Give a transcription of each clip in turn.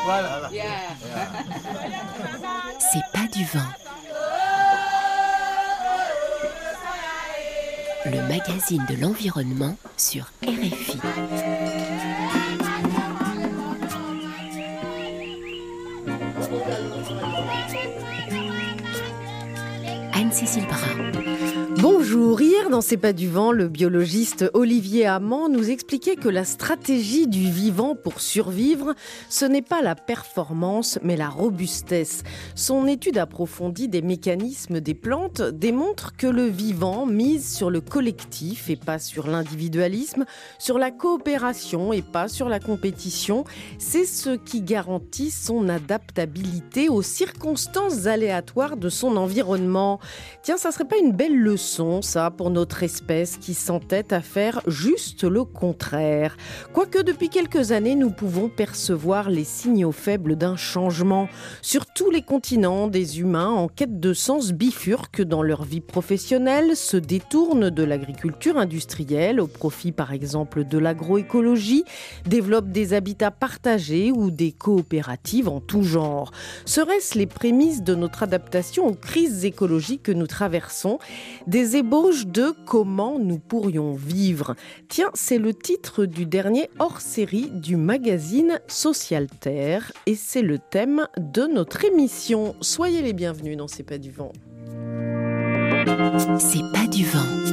Voilà. C'est pas du vent. Le magazine de l'environnement sur RFI. Anne-Cécile Bras. Bonjour, hier dans C'est pas du vent, le biologiste Olivier Amand nous expliquait que la stratégie du vivant pour survivre, ce n'est pas la performance mais la robustesse. Son étude approfondie des mécanismes des plantes démontre que le vivant mise sur le collectif et pas sur l'individualisme, sur la coopération et pas sur la compétition. C'est ce qui garantit son adaptabilité aux circonstances aléatoires de son environnement. Tiens, ça serait pas une belle leçon, ça, pour notre espèce qui s'entête à faire juste le contraire. Quoique depuis quelques années, nous pouvons percevoir les signaux faibles d'un changement. Sur tous les continents, des humains en quête de sens bifurquent dans leur vie professionnelle, se détournent de l'agriculture industrielle au profit par exemple de l'agroécologie, développent des habitats partagés ou des coopératives en tout genre. Seraient-ce les prémices de notre adaptation aux crises écologiques que nous traversons, des ébauches de comment nous pourrions vivre. Tiens, c'est le titre du dernier hors-série du magazine Socialterre et c'est le thème de notre émission. Soyez les bienvenus dans C'est pas du vent. C'est pas du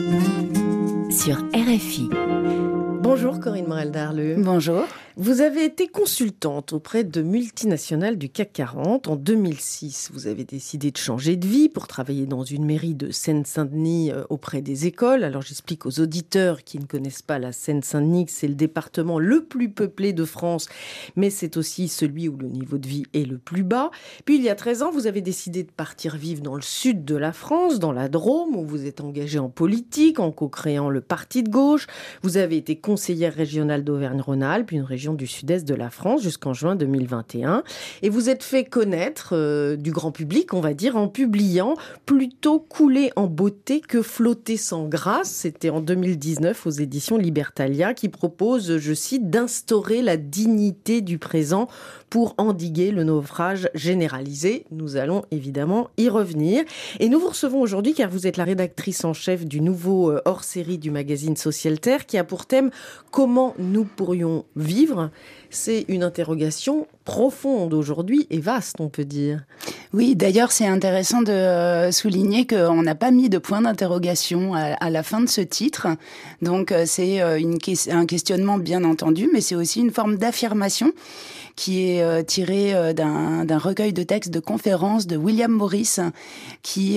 vent sur RFI. Bonjour Corinne Morel-Darleux. Bonjour. Vous avez été consultante auprès de multinationales du CAC 40 en 2006. Vous avez décidé de changer de vie pour travailler dans une mairie de Seine-Saint-Denis auprès des écoles. Alors j'explique aux auditeurs qui ne connaissent pas la Seine-Saint-Denis que c'est le département le plus peuplé de France, mais c'est aussi celui où le niveau de vie est le plus bas. Puis il y a 13 ans, vous avez décidé de partir vivre dans le sud de la France, dans la Drôme, où vous êtes engagée en politique, en co-créant le Parti de gauche. Vous avez été conseillère régionale d'Auvergne-Rhône-Alpes, une région du sud-est de la France jusqu'en juin 2021. Et vous êtes fait connaître du grand public, on va dire, en publiant Plutôt couler en beauté que flotter sans grâce. C'était en 2019 aux éditions Libertalia qui propose, je cite, d'instaurer la dignité du présent pour endiguer le naufrage généralisé. Nous allons évidemment y revenir. Et nous vous recevons aujourd'hui car vous êtes la rédactrice en chef du nouveau hors-série du magazine Socialterre qui a pour thème « Comment nous pourrions vivre ?» C'est une interrogation profonde aujourd'hui et vaste, on peut dire. Oui, d'ailleurs, c'est intéressant de souligner qu'on n'a pas mis de point d'interrogation à la fin de ce titre. Donc, c'est un questionnement, bien entendu, mais c'est aussi une forme d'affirmation qui est tiré d'un recueil de textes de conférences de William Morris, qui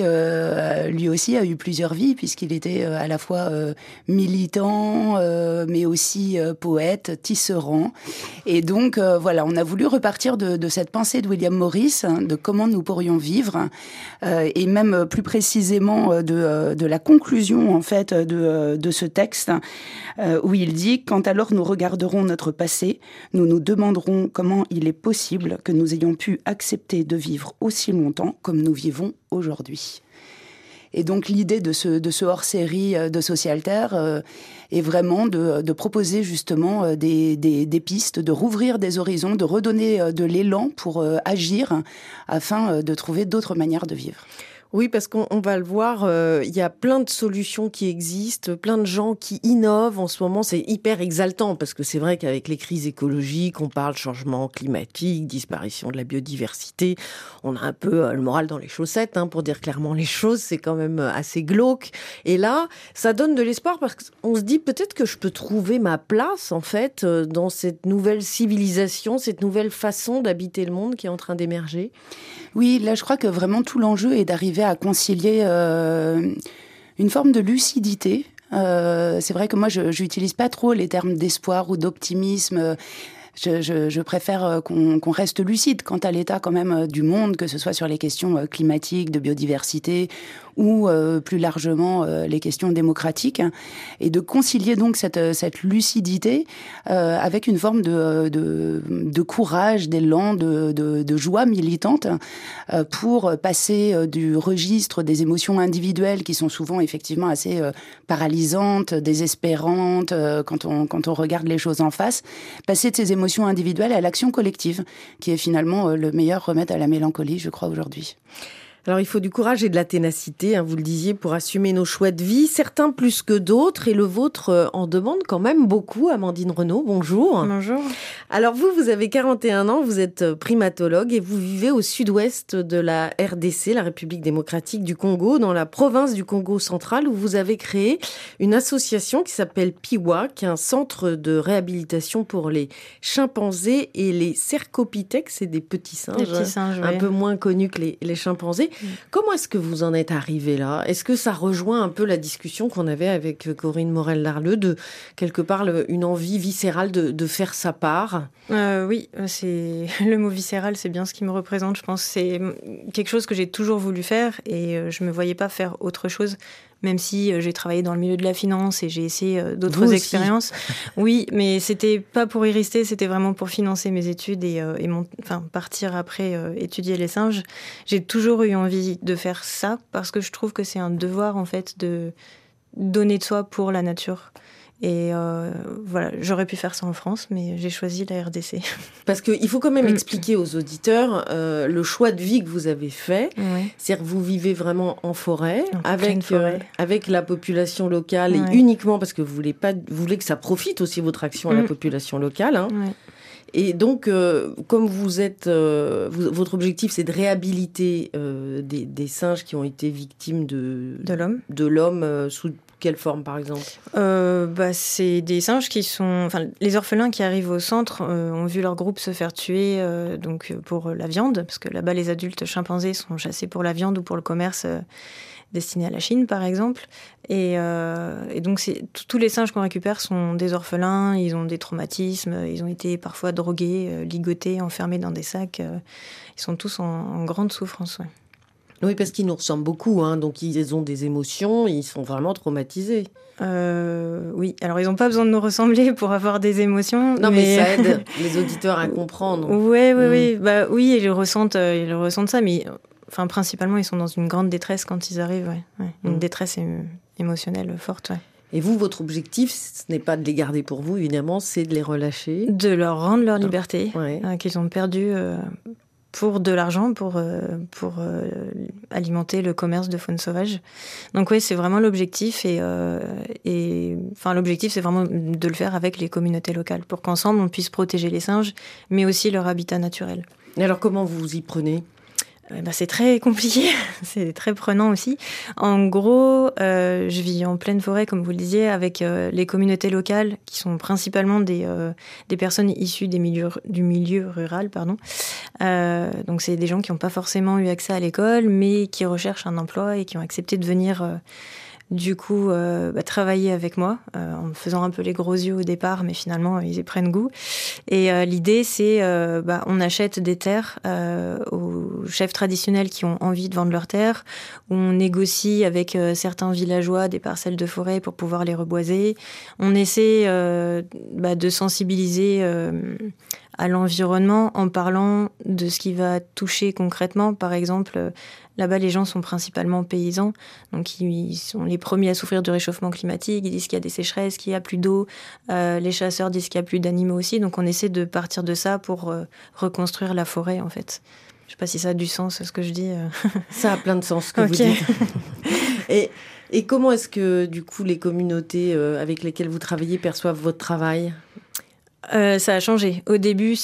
lui aussi a eu plusieurs vies, puisqu'il était à la fois militant, mais aussi poète, tisserand. Et donc, voilà, on a voulu repartir de cette pensée de William Morris, de comment nous pourrions vivre, et même plus précisément de la conclusion, en fait, de ce texte, où il dit « Quand alors nous regarderons notre passé, nous nous demanderons comment il est possible que nous ayons pu accepter de vivre aussi longtemps comme nous vivons aujourd'hui. » Et donc l'idée de ce hors-série de Socialterre est vraiment de proposer justement des pistes, de rouvrir des horizons, de redonner de l'élan pour agir afin de trouver d'autres manières de vivre. Oui, parce qu'on va le voir, il y a plein de solutions qui existent, plein de gens qui innovent en ce moment. C'est hyper exaltant parce que c'est vrai qu'avec les crises écologiques, on parle changement climatique, disparition de la biodiversité. On a un peu le moral dans les chaussettes, pour dire clairement les choses. C'est quand même assez glauque. Et là, ça donne de l'espoir parce qu'on se dit peut-être que je peux trouver ma place, en fait, dans cette nouvelle civilisation, cette nouvelle façon d'habiter le monde qui est en train d'émerger. Oui, là, je crois que vraiment tout l'enjeu est d'arriver à concilier une forme de lucidité. C'est vrai que moi, je n'utilise pas trop les termes d'espoir ou d'optimisme. Je préfère qu'on reste lucide quant à l'état quand même du monde, que ce soit sur les questions climatiques, de biodiversité ou plus largement les questions démocratiques, et de concilier donc cette lucidité avec une forme de courage, d'élan, de joie militante pour passer du registre des émotions individuelles qui sont souvent effectivement assez paralysantes, désespérantes quand on regarde les choses en face, passer de ces émotions individuelles à l'action collective, qui est finalement le meilleur remède à la mélancolie, je crois, aujourd'hui. Alors, il faut du courage et de la ténacité, vous le disiez, pour assumer nos choix de vie, certains plus que d'autres, et le vôtre en demande quand même beaucoup. Amandine Renaud, bonjour. Bonjour. Alors, vous avez 41 ans, vous êtes primatologue et vous vivez au sud-ouest de la RDC, la République démocratique du Congo, dans la province du Congo central, où vous avez créé une association qui s'appelle PIWA, qui est un centre de réhabilitation pour les chimpanzés et les cercopithèques, c'est des petits singes, un peu moins connus que les chimpanzés. Comment est-ce que vous en êtes arrivé là ? Est-ce que ça rejoint un peu la discussion qu'on avait avec Corinne Morel-Larleux de, quelque part, une envie viscérale de faire sa part ? Oui, c'est le mot viscéral, c'est bien ce qui me représente. Je pense que c'est quelque chose que j'ai toujours voulu faire et je me voyais pas faire autre chose. Même si j'ai travaillé dans le milieu de la finance et j'ai essayé d'autres expériences. Oui, mais c'était pas pour y rester, c'était vraiment pour financer mes études et partir après étudier les singes. J'ai toujours eu envie de faire ça parce que je trouve que c'est un devoir en fait de donner de soi pour la nature. Et voilà, j'aurais pu faire ça en France, mais j'ai choisi la RDC. Parce qu'il faut quand même expliquer aux auditeurs le choix de vie que vous avez fait. Oui. C'est-à-dire que vous vivez vraiment en forêt, avec la population locale, et uniquement parce que vous voulez que ça profite aussi votre action à la population locale. Oui. Et donc, comme vous êtes, votre objectif, c'est de réhabiliter des singes qui ont été victimes de l'homme sous quelle forme, par exemple ? C'est des singes qui sont... les orphelins qui arrivent au centre ont vu leur groupe se faire tuer pour la viande, parce que là-bas, les adultes chimpanzés sont chassés pour la viande ou pour le commerce destiné à la Chine, par exemple. Et donc, tous les singes qu'on récupère sont des orphelins, ils ont des traumatismes, ils ont été parfois drogués, ligotés, enfermés dans des sacs. Ils sont tous en grande souffrance, ouais. Oui, parce qu'ils nous ressemblent beaucoup, donc ils ont des émotions, ils sont vraiment traumatisés. Oui, alors ils n'ont pas besoin de nous ressembler pour avoir des émotions. Non, mais ça aide les auditeurs à comprendre. Oui. Oui, ils ressentent ça, mais principalement, ils sont dans une grande détresse quand ils arrivent, une détresse émotionnelle forte, ouais. Et vous, votre objectif, ce n'est pas de les garder pour vous, évidemment, c'est de les relâcher. De leur rendre leur liberté, qu'ils ont perdue pour de l'argent, pour alimenter le commerce de faune sauvage. Donc oui, c'est vraiment l'objectif. L'objectif, c'est vraiment de le faire avec les communautés locales, pour qu'ensemble, on puisse protéger les singes, mais aussi leur habitat naturel. Et alors, comment vous vous y prenez ? C'est très compliqué, c'est très prenant aussi. En gros, je vis en pleine forêt, comme vous le disiez, avec les communautés locales, qui sont principalement des personnes issues du milieu rural, pardon. Donc c'est des gens qui n'ont pas forcément eu accès à l'école, mais qui recherchent un emploi et qui ont accepté de venir travailler avec moi, en me faisant un peu les gros yeux au départ, mais finalement, ils y prennent goût. Et l'idée, c'est, on achète des terres aux chefs traditionnels qui ont envie de vendre leurs terres. On négocie avec certains villageois des parcelles de forêt pour pouvoir les reboiser. On essaie de sensibiliser à l'environnement en parlant de ce qui va toucher concrètement. Par exemple, là-bas, les gens sont principalement paysans, donc ils sont les premiers à souffrir du réchauffement climatique. Ils disent qu'il y a des sécheresses, qu'il y a plus d'eau. Les chasseurs disent qu'il y a plus d'animaux aussi. Donc on essaie de partir de ça pour reconstruire la forêt, en fait. Je ne sais pas si ça a du sens, ce que je dis. Ça a plein de sens, ce que vous dites. Et comment est-ce que, du coup, les communautés avec lesquelles vous travaillez perçoivent votre travail ? Ça a changé. Au début,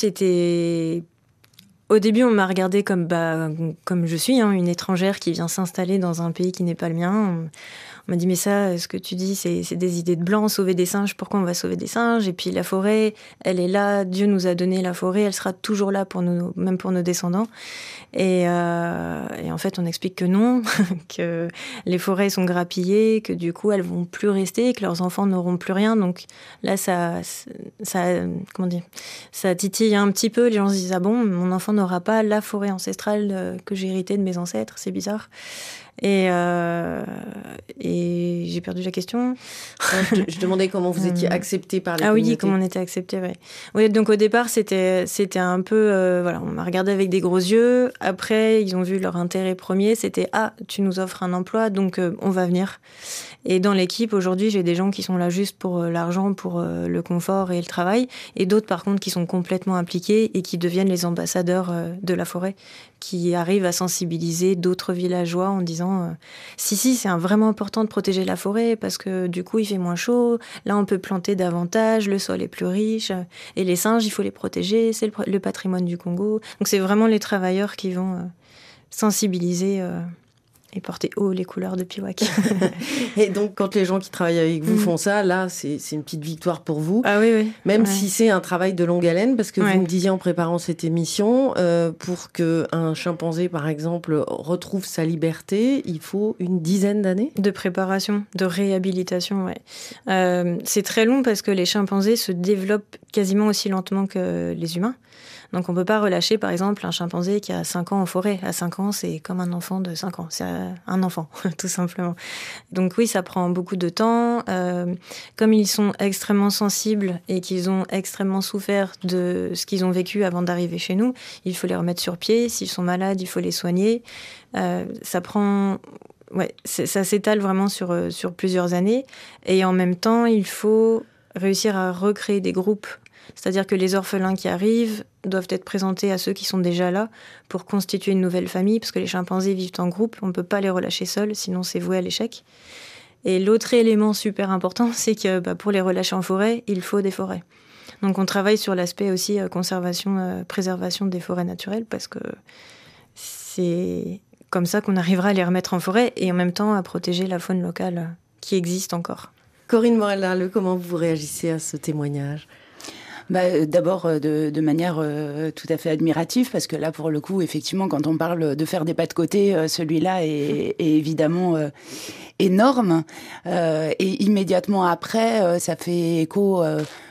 on m'a regardée comme je suis, une étrangère qui vient s'installer dans un pays qui n'est pas le mien. On m'a dit, mais ça, ce que tu dis, c'est des idées de blancs, sauver des singes, pourquoi on va sauver des singes ? Et puis la forêt, elle est là, Dieu nous a donné la forêt, elle sera toujours là pour nous, même pour nos descendants. Et en fait, on explique que non, que les forêts sont grappillées, que du coup, elles vont plus rester, que leurs enfants n'auront plus rien. Donc là, ça comment dire ? ça titille un petit peu. Les gens se disent ah bon, mon enfant n'aura pas la forêt ancestrale que j'ai héritée de mes ancêtres, c'est bizarre. Et j'ai perdu la question. Je demandais comment vous étiez accepté par les communautés. Ah oui, comment on était accepté, oui. Oui, donc au départ, c'était un peu... voilà, on m'a regardé avec des gros yeux. Après, ils ont vu leur intérêt premier. C'était « Ah, tu nous offres un emploi, donc on va venir ». Et dans l'équipe, aujourd'hui, j'ai des gens qui sont là juste pour l'argent, pour le confort et le travail. Et d'autres, par contre, qui sont complètement impliqués et qui deviennent les ambassadeurs de la forêt, qui arrivent à sensibiliser d'autres villageois en disant si, c'est vraiment important de protéger la forêt parce que du coup, il fait moins chaud. Là, on peut planter davantage, le sol est plus riche. Et les singes, il faut les protéger, c'est le patrimoine du Congo. Donc, c'est vraiment les travailleurs qui vont sensibiliser et porter haut les couleurs de Piwak. Et donc, quand les gens qui travaillent avec vous font ça, là, c'est une petite victoire pour vous. Ah oui. Même si c'est un travail de longue haleine, parce que vous me disiez en préparant cette émission, pour qu'un chimpanzé, par exemple, retrouve sa liberté, il faut une dizaine d'années ? De préparation, de réhabilitation, c'est très long parce que les chimpanzés se développent quasiment aussi lentement que les humains. Donc on ne peut pas relâcher, par exemple, un chimpanzé qui a 5 ans en forêt. À 5 ans, c'est comme un enfant de 5 ans. C'est un enfant, tout simplement. Donc oui, ça prend beaucoup de temps. Comme ils sont extrêmement sensibles et qu'ils ont extrêmement souffert de ce qu'ils ont vécu avant d'arriver chez nous, il faut les remettre sur pied. S'ils sont malades, il faut les soigner. Ça prend... ça s'étale vraiment sur plusieurs années. Et en même temps, il faut réussir à recréer des groupes. C'est-à-dire que les orphelins qui arrivent doivent être présentés à ceux qui sont déjà là pour constituer une nouvelle famille, parce que les chimpanzés vivent en groupe, on ne peut pas les relâcher seuls, sinon c'est voué à l'échec. Et l'autre élément super important, c'est que pour les relâcher en forêt, il faut des forêts. Donc on travaille sur l'aspect aussi conservation, préservation des forêts naturelles, parce que c'est comme ça qu'on arrivera à les remettre en forêt et en même temps à protéger la faune locale qui existe encore. Corinne Morel-Darleux, comment vous réagissez à ce témoignage ? D'abord de manière tout à fait admirative, parce que là, pour le coup, effectivement, quand on parle de faire des pas de côté, celui-là est évidemment énorme. Et immédiatement après, ça fait écho...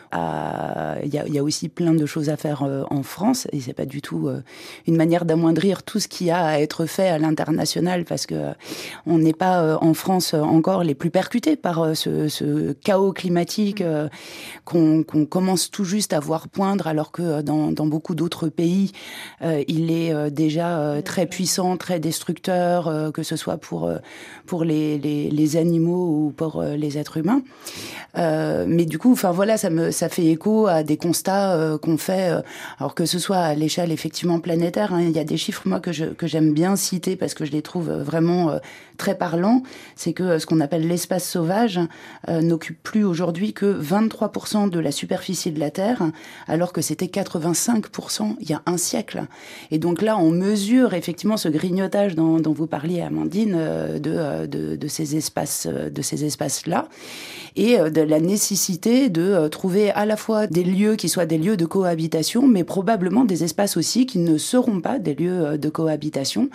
Il y a aussi plein de choses à faire en France, et c'est pas du tout une manière d'amoindrir tout ce qu'il y a à être fait à l'international, parce que on n'est pas en France encore les plus percutés par ce chaos climatique qu'on commence tout juste à voir poindre, alors que dans beaucoup d'autres pays il est déjà très puissant, très destructeur, que ce soit pour les animaux ou pour les êtres humains. Mais du coup, enfin voilà, ça fait écho à des constats qu'on fait, alors que ce soit à l'échelle effectivement planétaire. Il y a des chiffres moi que j'aime bien citer parce que je les trouve vraiment très parlants. C'est que ce qu'on appelle l'espace sauvage n'occupe plus aujourd'hui que 23% de la superficie de la Terre, alors que c'était 85% il y a un siècle. Et donc là, on mesure effectivement ce grignotage dont vous parliez, Amandine, de ces espaces-là, et de la nécessité de trouver à la fois des lieux qui soient des lieux de cohabitation, mais probablement des espaces aussi qui ne seront pas des lieux de cohabitation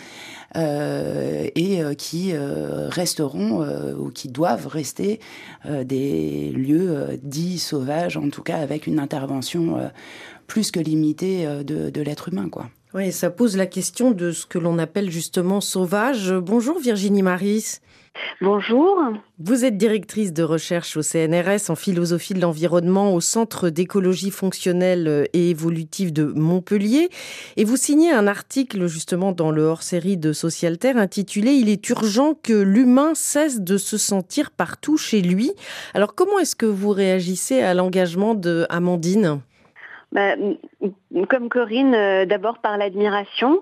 et qui resteront ou qui doivent rester des lieux dits sauvages, en tout cas avec une intervention plus que limitée de l'être humain, quoi. Oui, ça pose la question de ce que l'on appelle justement sauvage. Bonjour Virginie Maris. Bonjour. Vous êtes directrice de recherche au CNRS en philosophie de l'environnement au Centre d'écologie fonctionnelle et évolutive de Montpellier. Et vous signez un article justement dans le hors-série de Socialterre intitulé « Il est urgent que l'humain cesse de se sentir partout chez lui ». Alors comment est-ce que vous réagissez à l'engagement d'Amandine ? Comme Corinne, d'abord par l'admiration,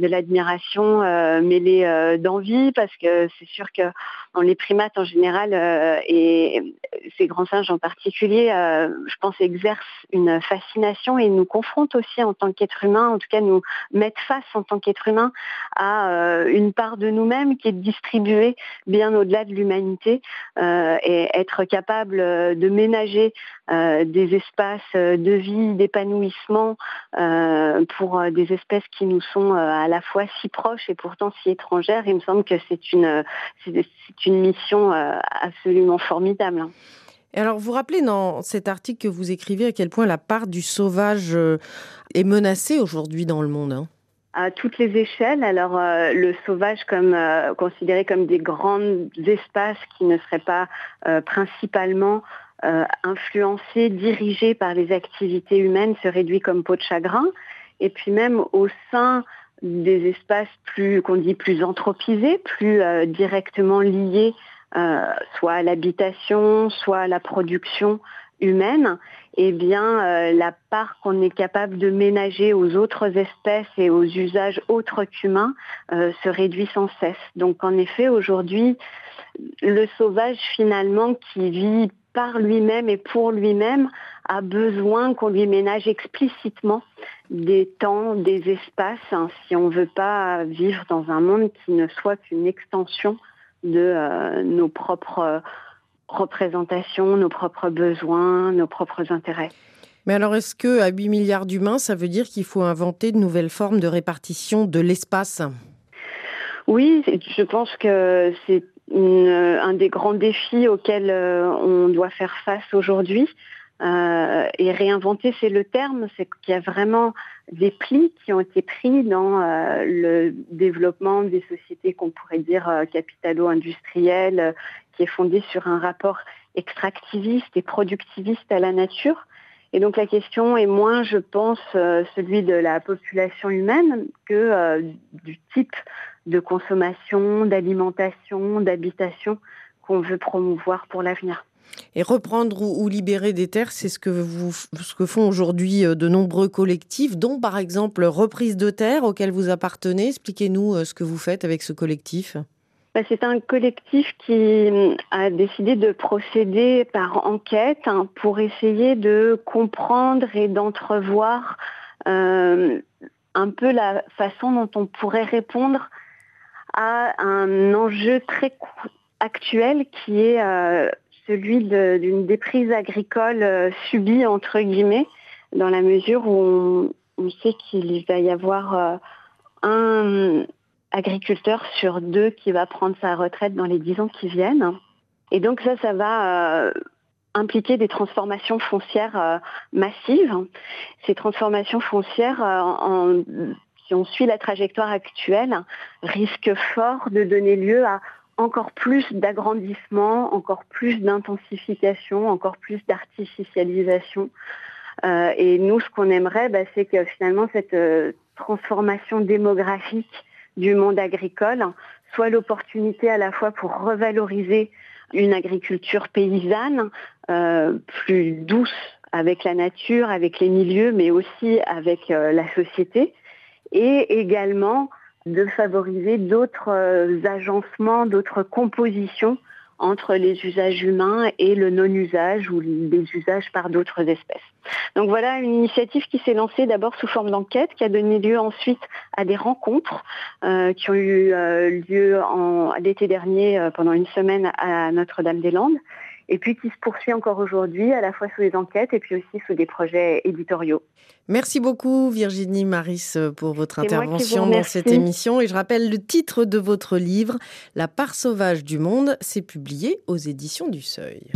mêlée d'envie, parce que c'est sûr que les primates en général et ces grands singes en particulier, je pense, exercent une fascination et nous confrontent aussi en tant qu'être humain, en tout cas nous mettent face en tant qu'être humain à une part de nous-mêmes qui est distribuée bien au-delà de l'humanité, et être capable de ménager des espaces de vie, d'épanouissement pour des espèces qui nous sont à la fois si proches et pourtant si étrangères. Il me semble que c'est une mission absolument formidable. Et alors, vous rappelez dans cet article que vous écrivez à quel point la part du sauvage est menacée aujourd'hui dans le monde, hein. À toutes les échelles. Alors, le sauvage considéré comme des grands espaces qui ne seraient pas principalement influencés, dirigés par les activités humaines, se réduit comme peau de chagrin. Et puis même au sein des espaces qu'on dit plus anthropisés, plus directement liés soit à l'habitation, soit à la production humaine, eh bien, la part qu'on est capable de ménager aux autres espèces et aux usages autres qu'humains se réduit sans cesse. Donc, en effet, aujourd'hui, le sauvage, finalement, qui vit par lui-même et pour lui-même, a besoin qu'on lui ménage explicitement des temps, des espaces, hein, si on ne veut pas vivre dans un monde qui ne soit qu'une extension de nos propres représentations, nos propres besoins, nos propres intérêts. Mais alors, est-ce qu'à 8 milliards d'humains, ça veut dire qu'il faut inventer de nouvelles formes de répartition de l'espace ? Oui, je pense que c'est un des grands défis auxquels on doit faire face aujourd'hui. Et réinventer, c'est le terme, c'est qu'il y a vraiment des plis qui ont été pris dans le développement des sociétés qu'on pourrait dire capitalo-industrielles, qui est fondée sur un rapport extractiviste et productiviste à la nature. Et donc la question est moins, je pense, celui de la population humaine que du type de consommation, d'alimentation, d'habitation qu'on veut promouvoir pour l'avenir. Et reprendre ou libérer des terres, c'est ce que font aujourd'hui de nombreux collectifs, dont par exemple Reprise de Terre, auquel vous appartenez. Expliquez-nous ce que vous faites avec ce collectif. C'est un collectif qui a décidé de procéder par enquête pour essayer de comprendre et d'entrevoir un peu la façon dont on pourrait répondre à un enjeu très actuel qui est celui d'une déprise agricole subie, entre guillemets, dans la mesure où on sait qu'il va y avoir un agriculteur sur 2 qui va prendre sa retraite dans les 10 ans qui viennent. Et donc ça va impliquer des transformations foncières massives. Ces transformations foncières, si on suit la trajectoire actuelle, risquent fort de donner lieu à encore plus d'agrandissement, encore plus d'intensification, encore plus d'artificialisation. Et nous, ce qu'on aimerait, c'est que finalement cette transformation démographique du monde agricole soit l'opportunité à la fois pour revaloriser une agriculture paysanne plus douce avec la nature, avec les milieux, mais aussi avec la société, et également de favoriser d'autres agencements, d'autres compositions entre les usages humains et le non-usage ou les usages par d'autres espèces. Donc voilà une initiative qui s'est lancée d'abord sous forme d'enquête, qui a donné lieu ensuite à des rencontres qui ont eu lieu l'été dernier pendant une semaine à Notre-Dame-des-Landes, et puis qui se poursuit encore aujourd'hui, à la fois sous les enquêtes et puis aussi sous des projets éditoriaux. Merci beaucoup Virginie Maris pour votre intervention dans cette émission. Et je rappelle le titre de votre livre, La part sauvage du monde, c'est publié aux éditions du Seuil.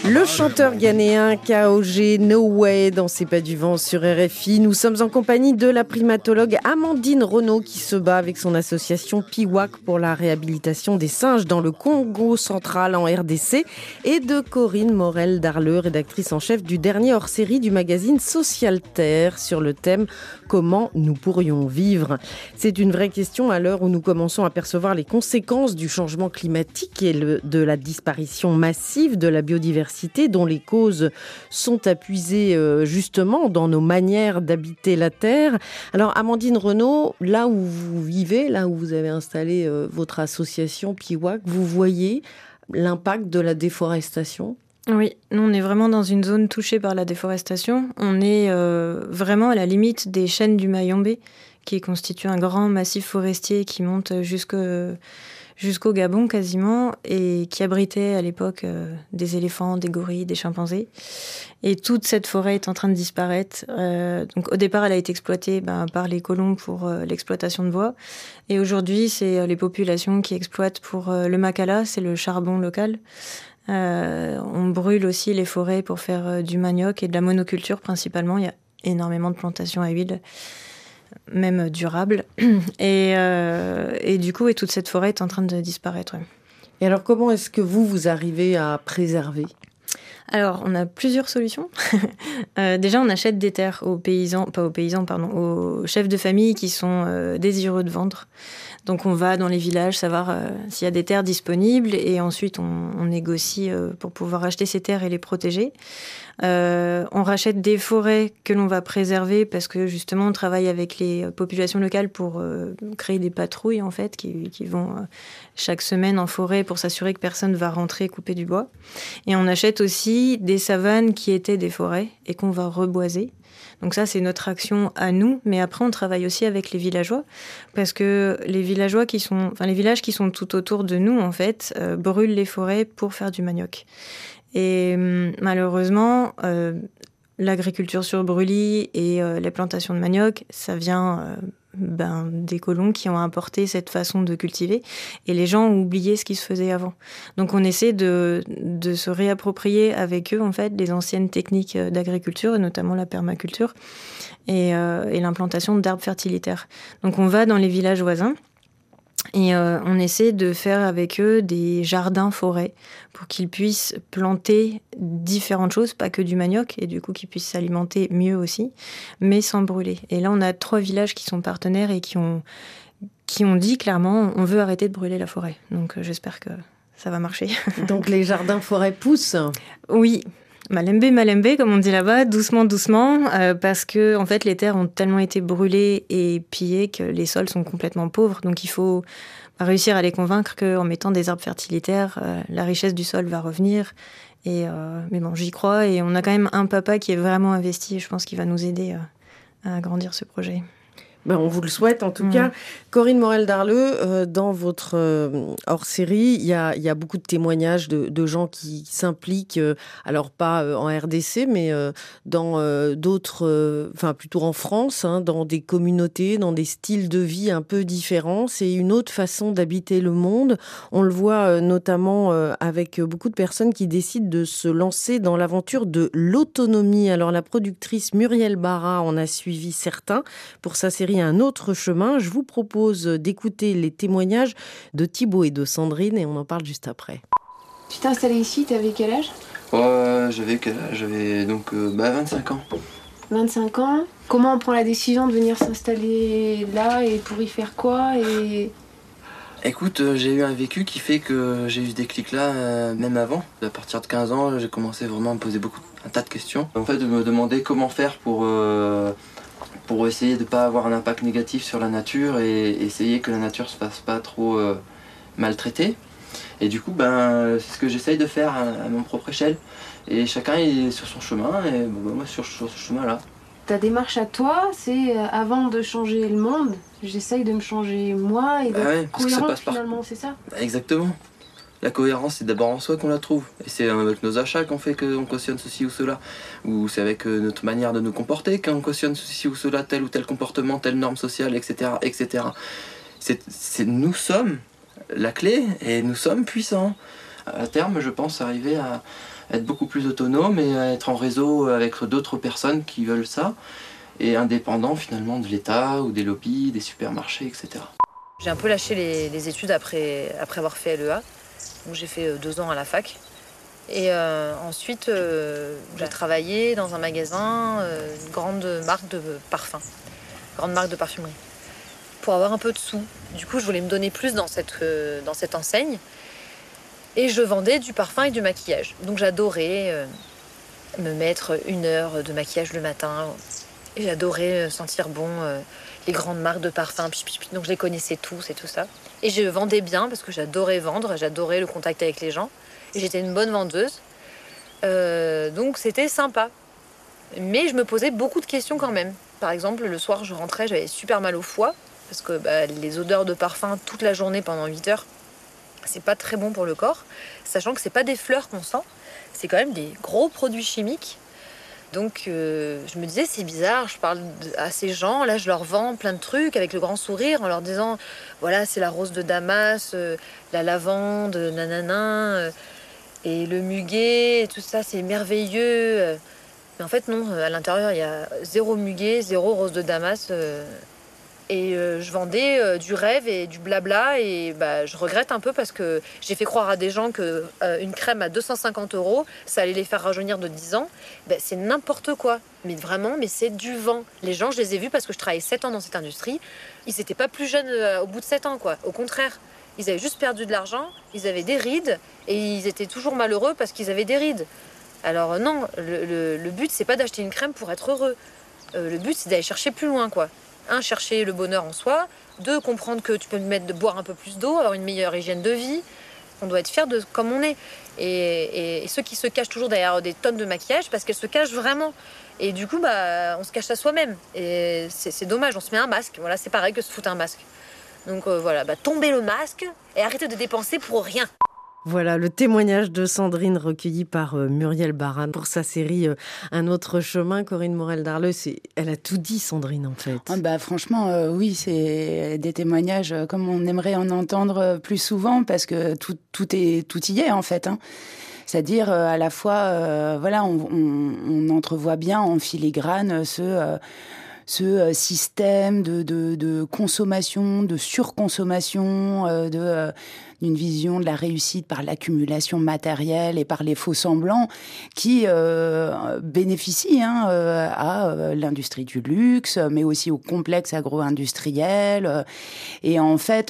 Le chanteur ghanéen Kaogé No Way dans C'est pas du vent sur RFI. Nous sommes en compagnie de la primatologue Amandine Renaud qui se bat avec son association Piwak pour la réhabilitation des singes dans le Congo central en RDC et de Corinne Morel-Darleux, rédactrice en chef du dernier hors-série du magazine Social Terre sur le thème « Comment nous pourrions vivre ?» C'est une vraie question à l'heure où nous commençons à percevoir les conséquences du changement climatique et de la disparition massive de la biodiversité dont les causes sont à puiser justement dans nos manières d'habiter la Terre. Alors Amandine Renaud, là où vous vivez, là où vous avez installé votre association Piwak, vous voyez l'impact de la déforestation ? Oui, nous on est vraiment dans une zone touchée par la déforestation. On est vraiment à la limite des chênes du Mayombe, qui constitue un grand massif forestier qui monte jusqu'au Gabon quasiment, et qui abritait à l'époque des éléphants, des gorilles, des chimpanzés. Et toute cette forêt est en train de disparaître. Donc au départ, elle a été exploitée par les colons pour l'exploitation de bois. Et aujourd'hui, c'est les populations qui exploitent pour le makala, c'est le charbon local. On brûle aussi les forêts pour faire du manioc et de la monoculture principalement. Il y a énormément de plantations à huile, même durable. Et du coup, toute cette forêt est en train de disparaître. Et alors, comment est-ce que vous arrivez à préserver ? Alors, on a plusieurs solutions. Déjà, on achète des terres aux chefs de famille qui sont désireux de vendre. Donc, on va dans les villages savoir s'il y a des terres disponibles et ensuite, on négocie pour pouvoir acheter ces terres et les protéger. On rachète des forêts que l'on va préserver parce que justement on travaille avec les populations locales pour créer des patrouilles en fait qui vont chaque semaine en forêt pour s'assurer que personne va rentrer couper du bois. Et on achète aussi des savanes qui étaient des forêts et qu'on va reboiser. Donc ça, c'est notre action à nous. Mais après, on travaille aussi avec les villageois parce que les villages qui sont tout autour de nous, en fait, brûlent les forêts pour faire du manioc. Et malheureusement, l'agriculture sur brûlis et les plantations de manioc, ça vient des colons qui ont importé cette façon de cultiver. Et les gens ont oublié ce qui se faisait avant. Donc on essaie de se réapproprier avec eux en fait les anciennes techniques d'agriculture, et notamment la permaculture et l'implantation d'arbres fertilitaires. Donc on va dans les villages voisins. Et on essaie de faire avec eux des jardins-forêts pour qu'ils puissent planter différentes choses, pas que du manioc, et du coup qu'ils puissent s'alimenter mieux aussi, mais sans brûler. Et là, on a 3 villages qui sont partenaires et qui ont dit clairement on veut arrêter de brûler la forêt. Donc j'espère que ça va marcher. Donc les jardins-forêts poussent ? Oui. Malembe, comme on dit là-bas, doucement, parce que en fait, les terres ont tellement été brûlées et pillées que les sols sont complètement pauvres. Donc, il faut réussir à les convaincre qu'en mettant des arbres fertilitaires, la richesse du sol va revenir. Mais bon, j'y crois et on a quand même un papa qui est vraiment investi et je pense qu'il va nous aider à agrandir ce projet. On vous le souhaite en tout cas. Corinne Morel-Darleux, dans votre hors-série, il y a beaucoup de témoignages de gens qui s'impliquent, alors pas en RDC, mais dans d'autres, plutôt en France, dans des communautés, dans des styles de vie un peu différents. C'est une autre façon d'habiter le monde. On le voit notamment avec beaucoup de personnes qui décident de se lancer dans l'aventure de l'autonomie. Alors la productrice Muriel Barra en a suivi certains pour sa série Un autre chemin. Je vous propose d'écouter les témoignages de Thibaut et de Sandrine et on en parle juste après. Tu t'es installé ici, t'avais quel âge ? J'avais donc 25 ans. 25 ans. Comment on prend la décision de venir s'installer là et pour y faire quoi Écoute, j'ai eu un vécu qui fait que j'ai eu ce déclic-là, même avant. À partir de 15 ans, j'ai commencé vraiment à me poser un tas de questions. En fait, de me demander comment faire pour essayer de ne pas avoir un impact négatif sur la nature et essayer que la nature ne se fasse pas trop maltraiter. Et du coup, c'est ce que j'essaye de faire à mon propre échelle. Et chacun est sur son chemin, et moi sur ce chemin-là. Ta démarche à toi, c'est avant de changer le monde, j'essaye de me changer moi et d'être cohérente finalement, c'est ça ? Exactement. La cohérence, c'est d'abord en soi qu'on la trouve. Et c'est avec nos achats qu'on fait qu'on cautionne ceci ou cela. Ou c'est avec notre manière de nous comporter qu'on cautionne ceci ou cela, tel ou tel comportement, telle norme sociale, etc. etc. Nous sommes la clé et nous sommes puissants. À terme, je pense arriver être beaucoup plus autonome et être en réseau avec d'autres personnes qui veulent ça, et indépendant finalement de l'État ou des lobbies, des supermarchés, etc. J'ai un peu lâché les études après avoir fait LEA. Donc j'ai fait 2 ans à la fac. Et ensuite, j'ai travaillé dans un magasin, une grande marque de parfums, grande marque de parfumerie, pour avoir un peu de sous. Du coup, je voulais me donner plus dans cette enseigne. Et je vendais du parfum et du maquillage. Donc j'adorais me mettre 1 heure de maquillage le matin. Et j'adorais sentir bon les grandes marques de parfums. Donc je les connaissais tous et tout ça. Et je vendais bien parce que j'adorais vendre, j'adorais le contact avec les gens. Et j'étais une bonne vendeuse. Donc c'était sympa. Mais je me posais beaucoup de questions quand même. Par exemple, le soir, je rentrais, j'avais super mal au foie. Parce que les odeurs de parfum toute la journée pendant 8 heures, c'est pas très bon pour le corps. Sachant que c'est pas des fleurs qu'on sent, c'est quand même des gros produits chimiques. Donc je me disais, c'est bizarre, je parle à ces gens, là je leur vends plein de trucs avec le grand sourire en leur disant, voilà, c'est la rose de Damas, la lavande, nanana, et le muguet, et tout ça, c'est merveilleux. Mais en fait non, à l'intérieur il y a 0 muguet, 0 rose de Damas. Et je vendais du rêve et du blabla, et je regrette un peu parce que j'ai fait croire à des gens que une crème à 250 €, ça allait les faire rajeunir de 10 ans. C'est n'importe quoi. Mais vraiment, mais c'est du vent. Les gens, je les ai vus parce que je travaillais 7 ans dans cette industrie. Ils n'étaient pas plus jeunes au bout de 7 ans, quoi. Au contraire, ils avaient juste perdu de l'argent, ils avaient des rides, et ils étaient toujours malheureux parce qu'ils avaient des rides. Alors non, le but, c'est pas d'acheter une crème pour être heureux. Le but, c'est d'aller chercher plus loin, quoi. 1, chercher le bonheur en soi. 2, comprendre que tu peux boire un peu plus d'eau, avoir une meilleure hygiène de vie. On doit être fier de comme on est. Et ceux qui se cachent toujours derrière des tonnes de maquillage, parce qu'elles se cachent vraiment. Et du coup, on se cache à soi-même. Et c'est dommage, on se met un masque. Voilà, c'est pareil que se foutre un masque. Donc voilà, tombez le masque et arrêtez de dépenser pour rien. Voilà le témoignage de Sandrine recueilli par Muriel Baran pour sa série Un autre chemin. Corinne Morel-Darleux, elle a tout dit, Sandrine, en fait. Franchement, oui, c'est des témoignages comme on aimerait en entendre plus souvent, parce que tout y est, en fait. C'est-à-dire, à la fois, on entrevoit bien en filigrane ce système de consommation, de surconsommation, d'une vision de la réussite par l'accumulation matérielle et par les faux-semblants qui bénéficie à l'industrie du luxe, mais aussi au complexe agro-industriel. Et en fait,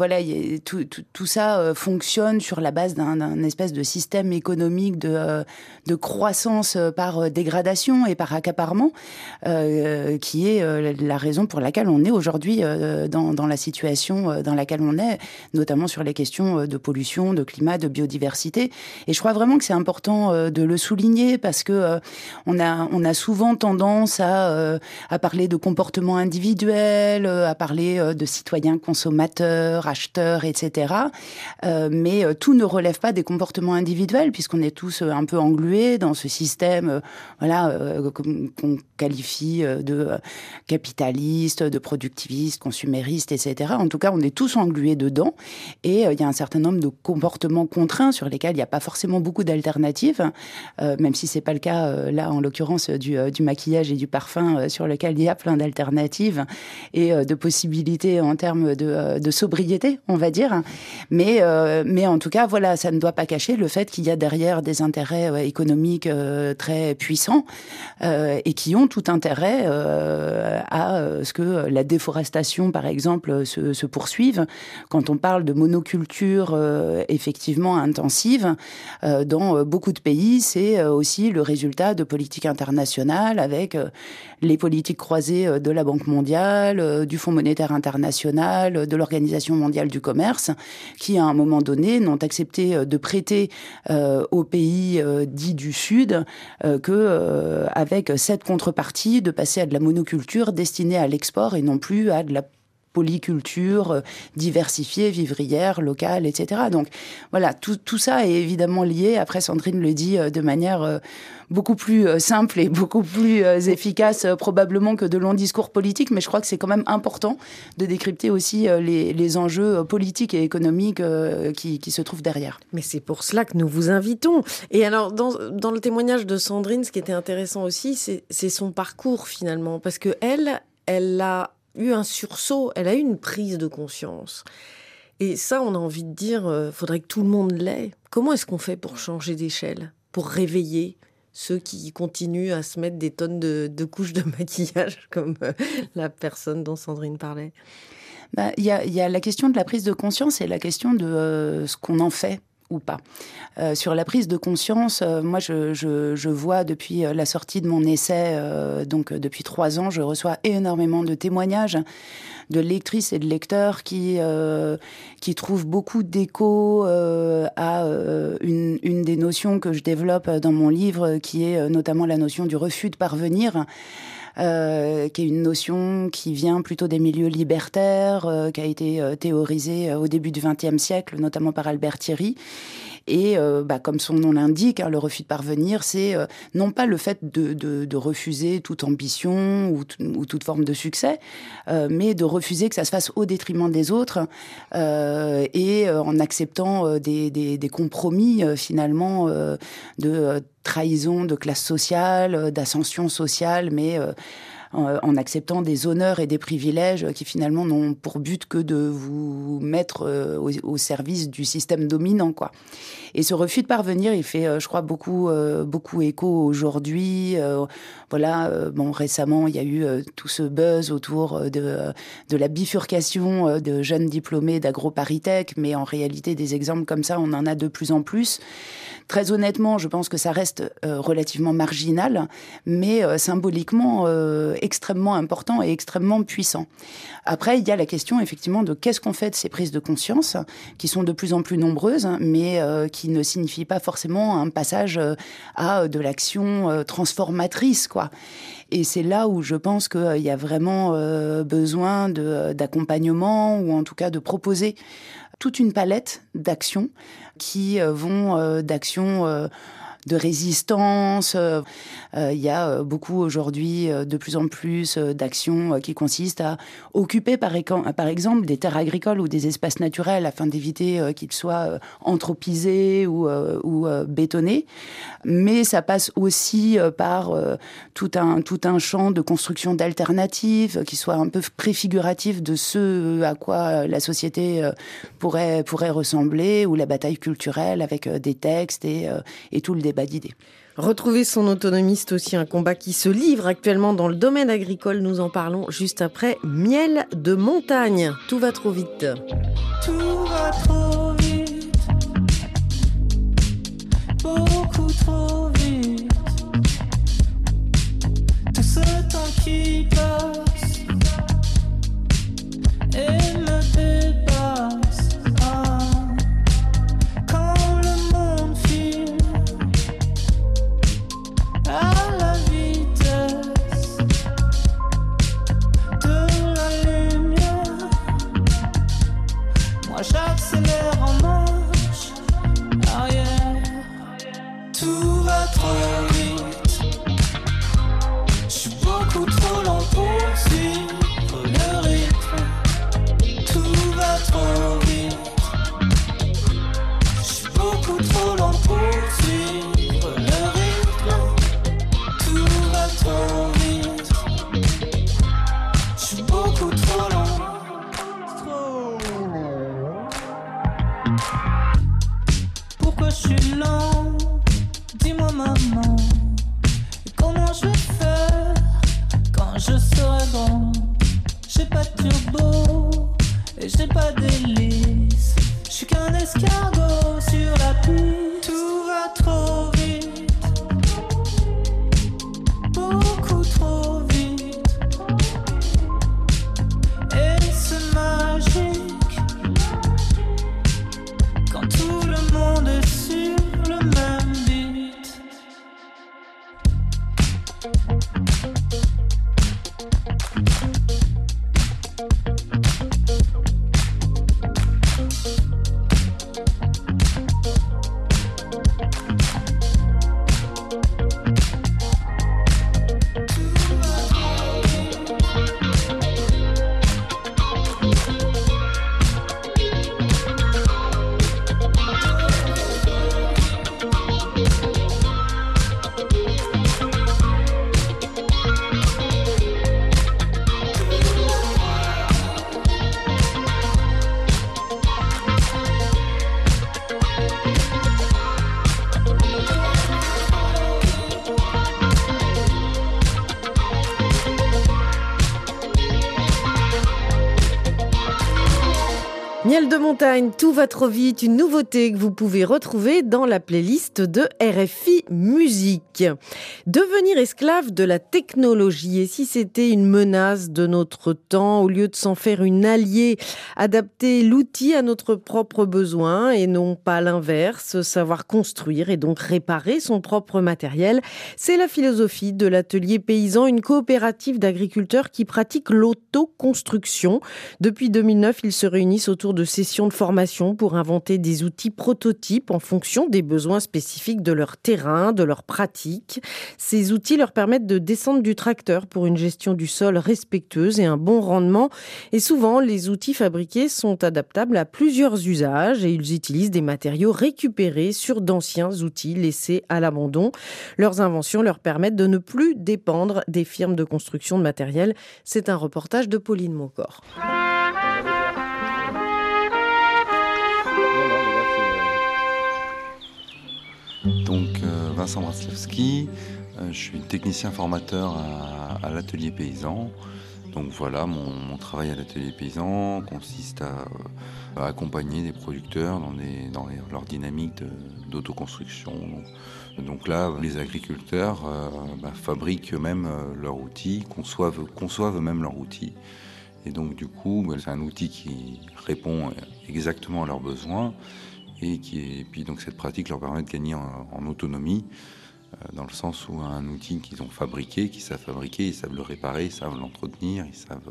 tout ça fonctionne sur la base d'un espèce de système économique de croissance par dégradation et par accaparement, qui est la raison pour laquelle on est aujourd'hui dans la situation dans laquelle on est, notamment sur les questions de pollution, de climat, de biodiversité. Et je crois vraiment que c'est important de le souligner, parce que on a souvent tendance à parler de comportement individuel, à parler de citoyens consommateurs, acheteurs, etc. Mais tout ne relève pas des comportements individuels, puisqu'on est tous un peu englués dans ce système qu'on qualifie de capitaliste, de productiviste, consumériste, etc. En tout cas, on est tous englués dedans, et il y a un certain nombre de comportements contraints sur lesquels il n'y a pas forcément beaucoup d'alternatives, même si c'est pas le cas là, en l'occurrence, du maquillage et du parfum, sur lequel il y a plein d'alternatives et de possibilités en termes de sobriété, on va dire. Mais en tout cas, voilà, ça ne doit pas cacher le fait qu'il y a derrière des intérêts économiques très puissants et qui ont tout intérêt à ce que la déforestation, par exemple, se poursuive. Quand on parle de monoculture effectivement intensive, dans beaucoup de pays, c'est aussi le résultat de politiques internationales avec les politiques croisées de la Banque mondiale, du Fonds monétaire international, de l'Organisation mondiale du commerce, qui à un moment donné n'ont accepté de prêter aux pays dits du Sud avec cette contrepartie de passer à de la monoculture destinée à l'export et non plus à de la polyculture diversifiée, vivrière, locale, etc. Donc voilà, tout ça est évidemment lié. Après, Sandrine le dit de manière beaucoup plus simple et beaucoup plus efficace probablement que de longs discours politiques, mais je crois que c'est quand même important de décrypter aussi les enjeux politiques et économiques qui se trouvent derrière. Mais c'est pour cela que nous vous invitons. Et alors, dans le témoignage de Sandrine, ce qui était intéressant aussi, c'est son parcours finalement, parce que elle a eu un sursaut, elle a eu une prise de conscience. Et ça, on a envie de dire, faudrait que tout le monde l'ait. Comment est-ce qu'on fait pour changer d'échelle, pour réveiller ceux qui continuent à se mettre des tonnes de couches de maquillage, comme la personne dont Sandrine parlait? Il y a la question de la prise de conscience et la question de ce qu'on en fait ou pas. Sur la prise de conscience, moi je vois depuis la sortie de mon essai, donc depuis 3 ans, je reçois énormément de témoignages de lectrices et de lecteurs qui trouvent beaucoup d'écho à une des notions que je développe dans mon livre, qui est notamment la notion du refus de parvenir. Qui est une notion qui vient plutôt des milieux libertaires, qui a été théorisée au début du XXe siècle, notamment par Albert Thierry. Et comme son nom l'indique, le refus de parvenir, c'est non pas le fait de refuser toute ambition ou toute forme de succès, mais de refuser que ça se fasse au détriment des autres et en acceptant des compromis finalement de trahison de classe sociale, d'ascension sociale, mais en acceptant des honneurs et des privilèges qui finalement n'ont pour but que de vous mettre au service du système dominant, quoi. Et ce refus de parvenir, il fait, je crois, beaucoup écho aujourd'hui. Récemment, il y a eu tout ce buzz autour de la bifurcation de jeunes diplômés d'AgroParisTech, mais en réalité, des exemples comme ça, on en a de plus en plus. Très honnêtement, je pense que ça reste relativement marginal, mais symboliquement extrêmement important et extrêmement puissant. Après, il y a la question effectivement de qu'est-ce qu'on fait de ces prises de conscience, qui sont de plus en plus nombreuses, mais qui ne signifient pas forcément un passage à de l'action transformatrice, quoi. Et c'est là où je pense qu'il y a vraiment besoin d'accompagnement, ou en tout cas de proposer toute une palette d'actions qui vont d'actions de résistance. Il y a beaucoup aujourd'hui, de plus en plus, d'actions qui consistent à occuper, par exemple, des terres agricoles ou des espaces naturels afin d'éviter qu'ils soient anthropisés ou bétonnés. Mais ça passe aussi par tout un champ de construction d'alternatives qui soit un peu préfiguratif de ce à quoi la société pourrait ressembler, ou la bataille culturelle avec des textes et tout le débat d'idées. Retrouver son autonomie, c'est aussi un combat qui se livre actuellement dans le domaine agricole. Nous en parlons juste après Miel de montagne. Tout va trop vite. Tout va trop vite. Beaucoup trop vite. Tout ce temps qui passe et me dépasse. Quand le monde file à la vitesse de la lumière, moi j'accélère en marche arrière. Tout va trop vite, je suis beaucoup trop lent pour suivre le rythme. Tout va trop vite, je suis beaucoup trop lent pour suivre le rythme. Tout va trop vite, je suis beaucoup trop lent. montagne, tout va trop vite, une nouveauté que vous pouvez retrouver dans la playlist de RFI Musique. Devenir esclave de la technologie, et si c'était une menace de notre temps, au lieu de s'en faire une alliée, adapter l'outil à notre propre besoin et non pas l'inverse, savoir construire et donc réparer son propre matériel, c'est la philosophie de l'Atelier Paysan, une coopérative d'agriculteurs qui pratique l'autoconstruction. Depuis 2009, ils se réunissent autour de sessions de formation pour inventer des outils prototypes en fonction des besoins spécifiques de leur terrain, de leur pratique. Ces outils leur permettent de descendre du tracteur pour une gestion du sol respectueuse et un bon rendement. Et souvent, les outils fabriqués sont adaptables à plusieurs usages et ils utilisent des matériaux récupérés sur d'anciens outils laissés à l'abandon. Leurs inventions leur permettent de ne plus dépendre des firmes de construction de matériel. C'est un reportage de Pauline Moncor. Donc Vincent Braslewski, je suis technicien formateur à l'Atelier Paysan. Donc voilà, mon travail à l'Atelier Paysan consiste à accompagner des producteurs dans leur dynamique d'autoconstruction. Donc là, les agriculteurs fabriquent eux-mêmes leurs outils, conçoivent eux-mêmes leurs outils. Et donc du coup, c'est un outil qui répond exactement à leurs besoins. Et puis donc cette pratique leur permet de gagner en autonomie, dans le sens où un outil qu'ils ont fabriqué, qu'ils savent fabriquer, ils savent le réparer, ils savent l'entretenir,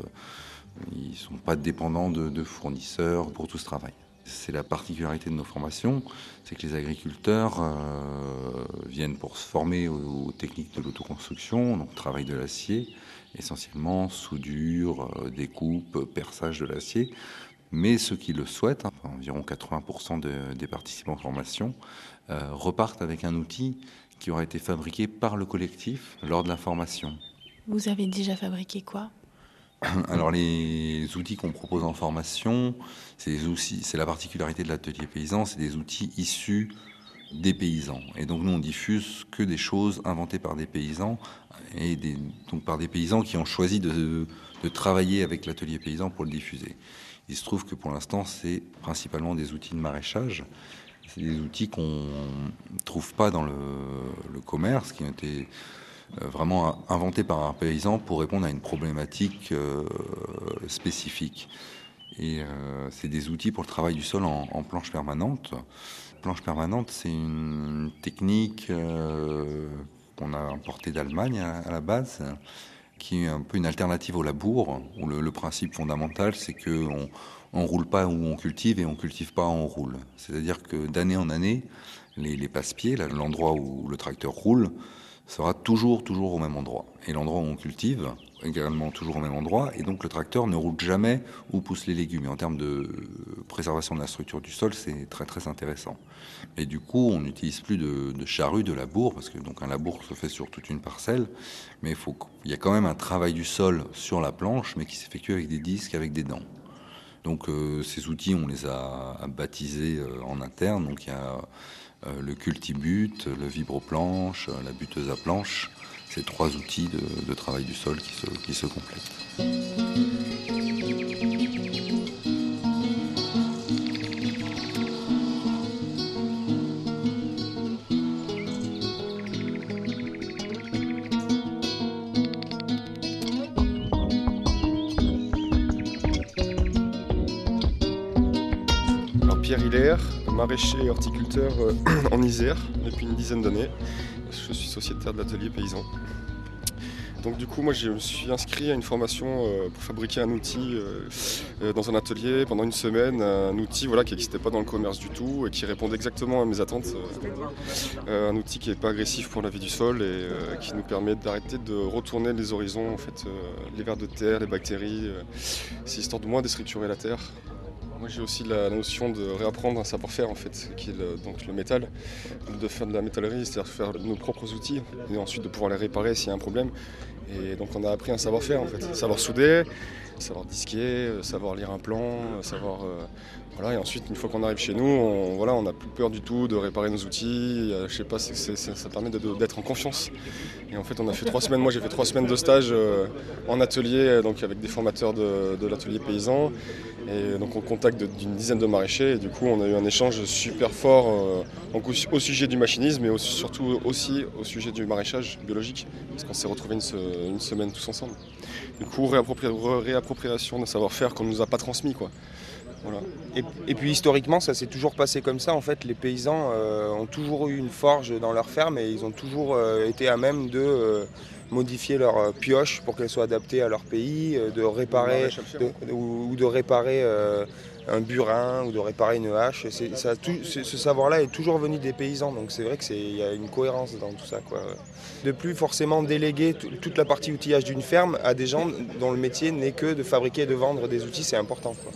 ils sont pas dépendants de fournisseurs pour tout ce travail. C'est la particularité de nos formations, c'est que les agriculteurs viennent pour se former aux techniques de l'autoconstruction, donc travail de l'acier, essentiellement soudure, découpe, perçage de l'acier. Mais ceux qui le souhaitent, environ 80% des participants en formation, repartent avec un outil qui aura été fabriqué par le collectif lors de la formation. Vous avez déjà fabriqué quoi ? Alors les outils qu'on propose en formation, c'est la particularité de l'Atelier Paysan, c'est des outils issus des paysans. Et donc nous on diffuse que des choses inventées par des paysans, donc par des paysans qui ont choisi de travailler avec l'Atelier Paysan pour le diffuser. Il se trouve que pour l'instant, c'est principalement des outils de maraîchage. C'est des outils qu'on ne trouve pas dans le commerce, qui ont été vraiment inventés par un paysan pour répondre à une problématique spécifique. Et c'est des outils pour le travail du sol en planche permanente. Planche permanente, c'est une technique qu'on a importée d'Allemagne à la base, qui est un peu une alternative au labour, où le principe fondamental, c'est qu'on ne roule pas où on cultive et on ne cultive pas où on roule. C'est-à-dire que d'année en année, les passe-pieds, l'endroit où le tracteur roule, sera toujours au même endroit. Et l'endroit où on cultive, également toujours au même endroit, et donc le tracteur ne roule jamais où poussent les légumes. Et en termes de préservation de la structure du sol, c'est très très intéressant. Et du coup, on n'utilise plus de charrue, de labour, parce que donc un labour se fait sur toute une parcelle, mais il y a quand même un travail du sol sur la planche, mais qui s'effectue avec des disques, avec des dents. Donc ces outils, on les a baptisés en interne. Donc il y a le cultibute, le vibroplanche, la buteuse à planche. C'est 3 outils de travail du sol qui se complètent. Pierre Hilaire, maraîcher et horticulteur en Isère depuis une dizaine d'années. Je suis sociétaire de l'Atelier Paysan. Donc du coup, moi je me suis inscrit à une formation pour fabriquer un outil dans un atelier pendant une semaine, un outil qui n'existait pas dans le commerce du tout et qui répondait exactement à mes attentes. Un outil qui n'est pas agressif pour la vie du sol et qui nous permet d'arrêter de retourner les horizons, les vers de terre, les bactéries. C'est histoire de moins déstructurer la terre. Moi j'ai aussi la notion de réapprendre un savoir-faire qui est donc le métal, de faire de la métallerie, c'est-à-dire faire nos propres outils et ensuite de pouvoir les réparer s'il y a un problème. Et donc on a appris un savoir-faire savoir souder, savoir disquer, savoir lire un plan, savoir... Voilà, et ensuite, une fois qu'on arrive chez nous, on n'a plus peur du tout de réparer nos outils. Je sais pas, ça permet d'être en confiance. Et en fait, on a fait 3 semaines. Moi, j'ai fait 3 semaines de stage en atelier, donc avec des formateurs de l'atelier paysan. Et donc, au contact d'une dizaine de maraîchers. Et du coup, on a eu un échange super fort donc au sujet du machinisme, mais surtout aussi au sujet du maraîchage biologique, parce qu'on s'est retrouvés une semaine tous ensemble. Du coup, réappropriation d'un savoir-faire qu'on ne nous a pas transmis, quoi. Voilà. Et puis historiquement, ça s'est toujours passé comme ça. En fait, les paysans ont toujours eu une forge dans leur ferme et ils ont toujours été à même de modifier leur pioche pour qu'elle soit adaptée à leur pays, de réparer un burin ou de réparer une hache. Ce savoir-là est toujours venu des paysans, donc c'est vrai qu'il y a une cohérence dans tout ça, quoi. De plus forcément déléguer toute la partie outillage d'une ferme à des gens dont le métier n'est que de fabriquer et de vendre des outils, c'est important, quoi.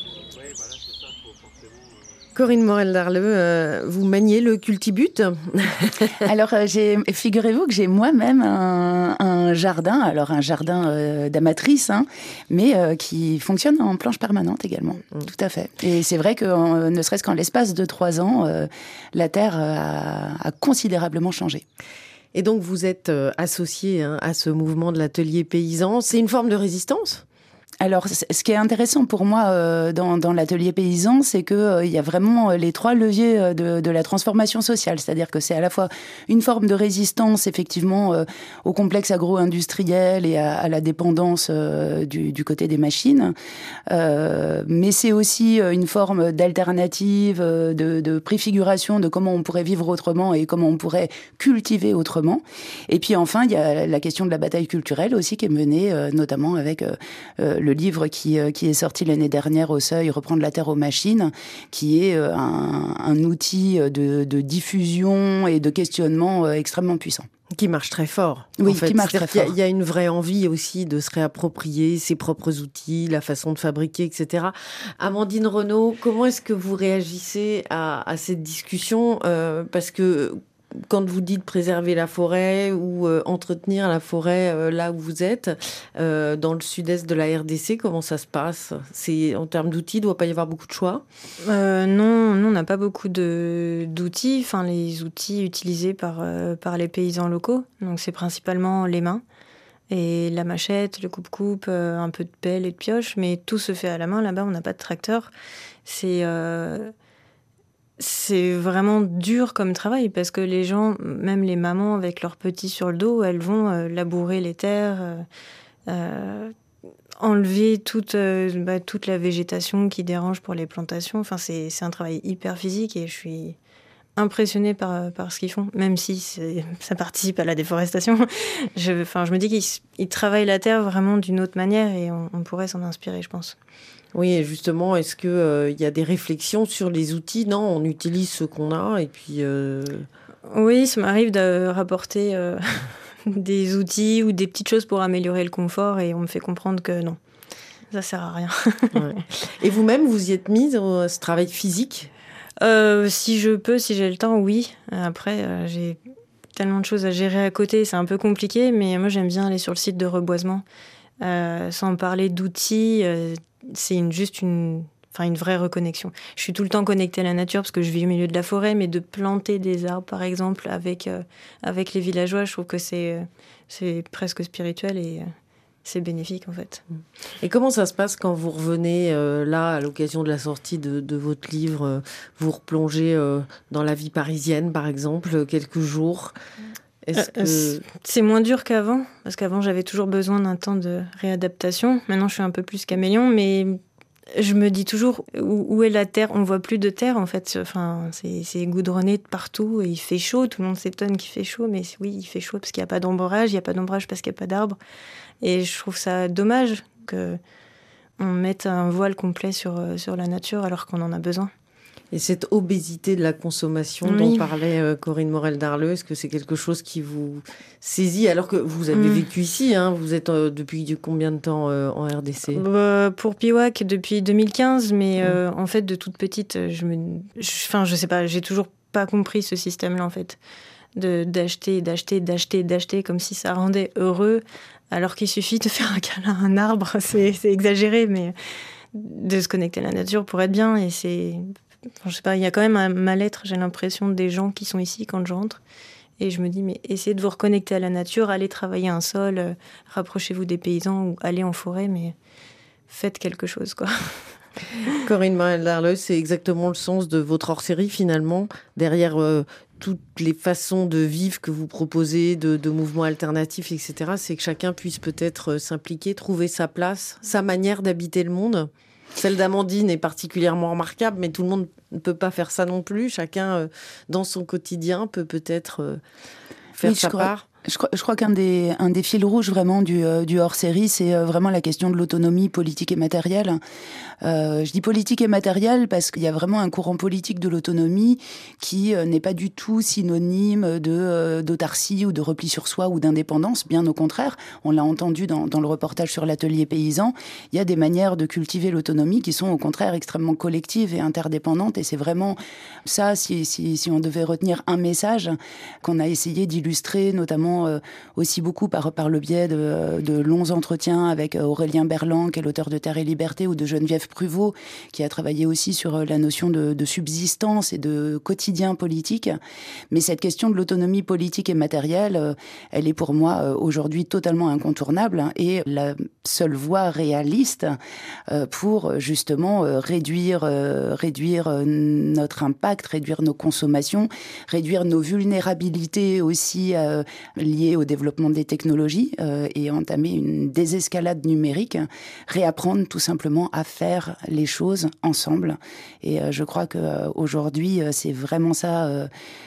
Corinne Morel-Darleux, vous maniez le cultibute ? Alors, figurez-vous que j'ai moi-même un jardin, alors un jardin d'amatrice, hein, mais qui fonctionne en planche permanente également, tout à fait. Et c'est vrai que ne serait-ce qu'en l'espace de 3 ans, la terre a considérablement changé. Et donc, vous êtes associé à ce mouvement de l'atelier paysan. C'est une forme de résistance ? Alors, ce qui est intéressant pour moi dans l'atelier paysan, c'est qu'il y a vraiment les 3 leviers de la transformation sociale. C'est-à-dire que c'est à la fois une forme de résistance, effectivement, au complexe agro-industriel et à la dépendance du côté des machines. Mais c'est aussi une forme d'alternative, de préfiguration de comment on pourrait vivre autrement et comment on pourrait cultiver autrement. Et puis enfin, il y a la question de la bataille culturelle aussi qui est menée, notamment avec le livre qui est sorti l'année dernière au Seuil, Reprendre la terre aux machines, qui est un outil de diffusion et de questionnement extrêmement puissant. Qui marche très fort. Oui, en fait. Qui marche très fort. Il y a une vraie envie aussi de se réapproprier ses propres outils, la façon de fabriquer, etc. Amandine Renaud, comment est-ce que vous réagissez à cette discussion ? Parce que quand vous dites préserver la forêt ou entretenir la forêt là où vous êtes, dans le sud-est de la RDC, comment ça se passe ? C'est, en termes d'outils, il ne doit pas y avoir beaucoup de choix ? Non, on n'a pas beaucoup d'outils. Enfin, les outils utilisés par les paysans locaux, donc c'est principalement les mains. Et la machette, le coupe-coupe, un peu de pelle et de pioche, mais tout se fait à la main. Là-bas, on n'a pas de tracteur. C'est vraiment dur comme travail parce que les gens, même les mamans avec leurs petits sur le dos, elles vont labourer les terres, enlever toute la végétation qui dérange pour les plantations. Enfin, c'est un travail hyper physique et je suis impressionnée par ce qu'ils font, même si ça participe à la déforestation. Je me dis qu'ils travaillent la terre vraiment d'une autre manière et on pourrait s'en inspirer, je pense. Oui, et justement, est-ce qu'il y a des réflexions sur les outils ? Non, on utilise ce qu'on a et puis... Oui, ça m'arrive de rapporter des outils ou des petites choses pour améliorer le confort et on me fait comprendre que non, ça sert à rien. Ouais. Et vous-même, vous y êtes mise à ce travail physique ? Si je peux, si j'ai le temps, oui. Après, j'ai tellement de choses à gérer à côté, c'est un peu compliqué, mais moi j'aime bien aller sur le site de reboisement. Sans parler d'outils, c'est juste une vraie reconnexion. Je suis tout le temps connectée à la nature parce que je vis au milieu de la forêt, mais de planter des arbres, par exemple, avec les villageois, je trouve que c'est presque spirituel et c'est bénéfique, en fait. Et comment ça se passe quand vous revenez là, à l'occasion de la sortie de votre livre, vous replongez dans la vie parisienne, par exemple, quelques jours ? C'est moins dur qu'avant, parce qu'avant j'avais toujours besoin d'un temps de réadaptation. Maintenant je suis un peu plus caméléon, mais je me dis toujours où est la terre ? On voit plus de terre en fait. Enfin, c'est goudronné de partout et il fait chaud. Tout le monde s'étonne qu'il fait chaud, mais oui, il fait chaud parce qu'il n'y a pas d'ombrage. Il n'y a pas d'ombrage parce qu'il n'y a pas d'arbres. Et je trouve ça dommage qu'on mette un voile complet sur la nature alors qu'on en a besoin. Et cette obésité de la consommation dont parlait Corinne Morel-Darleux, est-ce que c'est quelque chose qui vous saisit alors que vous avez vécu ici, hein, vous êtes depuis combien de temps en RDC ? Pour Piwak depuis 2015, mais en fait de toute petite, je sais pas, j'ai toujours pas compris ce système-là en fait. d'acheter comme si ça rendait heureux, alors qu'il suffit de faire un câlin à un arbre, c'est exagéré, mais de se connecter à la nature pour être bien. Et je sais pas, il y a quand même un mal-être, j'ai l'impression, des gens qui sont ici quand je rentre. Et je me dis, mais essayez de vous reconnecter à la nature, allez travailler un sol, rapprochez-vous des paysans ou allez en forêt, mais faites quelque chose, quoi. Corinne Marél-Darleux, c'est exactement le sens de votre hors-série, finalement, derrière toutes les façons de vivre que vous proposez, de mouvements alternatifs, etc., c'est que chacun puisse peut-être s'impliquer, trouver sa place, sa manière d'habiter le monde. Celle d'Amandine est particulièrement remarquable, mais tout le monde ne peut pas faire ça non plus. Chacun, dans son quotidien, peut peut-être faire sa part. Je crois qu'un des fils rouges vraiment du hors-série, c'est vraiment la question de l'autonomie politique et matérielle. Je dis politique et matérielle parce qu'il y a vraiment un courant politique de l'autonomie qui n'est pas du tout synonyme d'autarcie ou de repli sur soi ou d'indépendance. Bien au contraire, on l'a entendu dans le reportage sur l'atelier paysan, il y a des manières de cultiver l'autonomie qui sont au contraire extrêmement collectives et interdépendantes. Et c'est vraiment ça, si on devait retenir un message qu'on a essayé d'illustrer, notamment aussi beaucoup par le biais de longs entretiens avec Aurélien Berland, qui est l'auteur de Terre et Liberté, ou de Geneviève Pruvot, qui a travaillé aussi sur la notion de subsistance et de quotidien politique. Mais cette question de l'autonomie politique et matérielle, elle est pour moi aujourd'hui totalement incontournable et la seule voie réaliste pour justement réduire notre impact, réduire nos consommations, réduire nos vulnérabilités aussi liées au développement des technologies et entamer une désescalade numérique, réapprendre tout simplement à faire les choses ensemble. Et je crois qu'aujourd'hui, c'est vraiment ça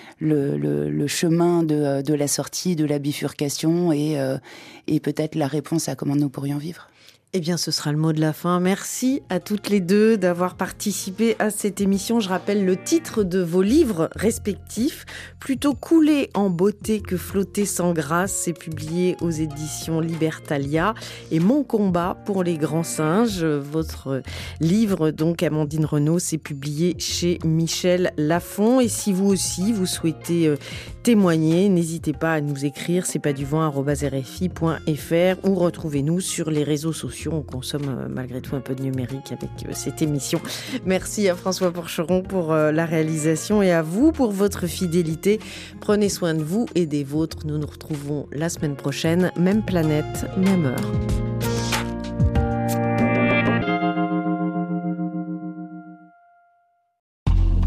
le chemin de la sortie, de la bifurcation et peut-être la réponse à comment nous pourrions vivre. Eh bien, ce sera le mot de la fin. Merci à toutes les deux d'avoir participé à cette émission. Je rappelle le titre de vos livres respectifs. Plutôt couler en beauté que flotter sans grâce. C'est publié aux éditions Libertalia. Et Mon combat pour les grands singes. Votre livre, donc, Amandine Renaud, c'est publié chez Michel Lafon. Et si vous aussi, vous souhaitez témoigner, n'hésitez pas à nous écrire. C'est pas du vent@rfi.fr ou retrouvez-nous sur les réseaux sociaux. On consomme malgré tout un peu de numérique avec cette émission. Merci à François Porcheron pour la réalisation et à vous pour votre fidélité. Prenez soin de vous et des vôtres. Nous nous retrouvons la semaine prochaine. Même planète, même heure.